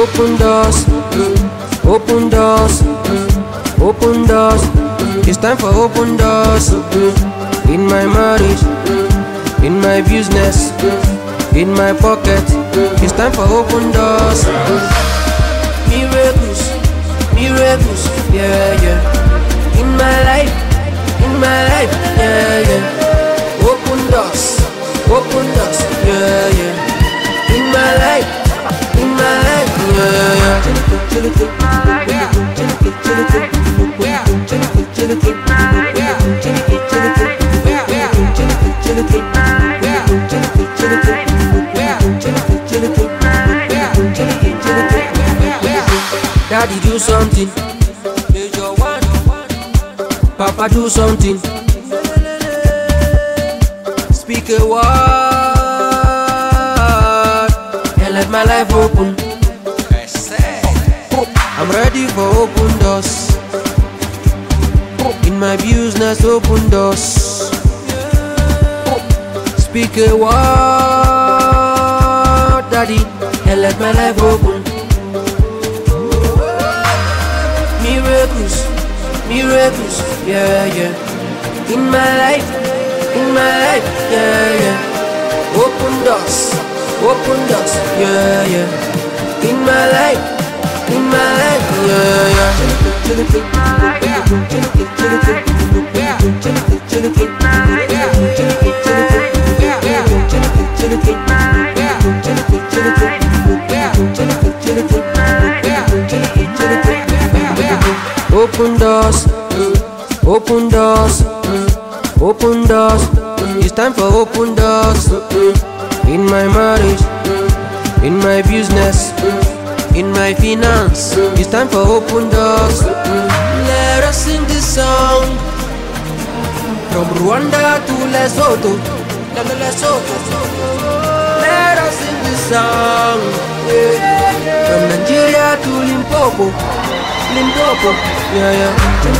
Open doors, open doors, open doors. It's time for open doors. In my marriage, in my business, in my pocket. It's time for open doors. Miracles, miracles, yeah, yeah. In my life, yeah, yeah. Open doors, yeah, yeah. In my life, yeah, yeah. Daddy do something, Major one. Papa do something, speak a word, and let my life open. I'm ready for open doors. In my business, open doors. Speak a word, Daddy, and let my life open. Miracles, miracles, yeah, yeah. In my life, yeah, yeah. Open doors, yeah, yeah. In my life, yeah, yeah. Open doors, open doors, open doors. It's time for open doors. In my marriage, in my business, in my finance. It's time for open doors. Let us sing this song. From Rwanda to Lesotho, Let us sing this song. From Nigeria to Limpopo, yeah, yeah.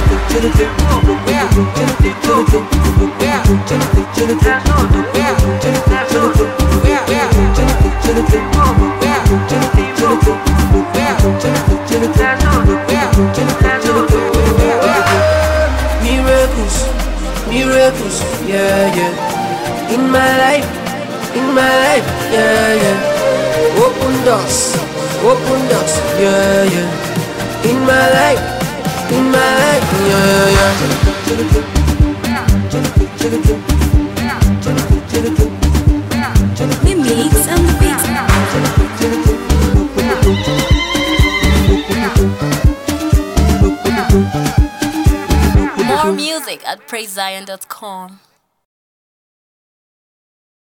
Miracles, miracles, yeah, yeah. In my life, yeah, yeah. Open doors, yeah, yeah. In my life, yeah, yeah. The mix and the beat. More music at PraiseZion.com.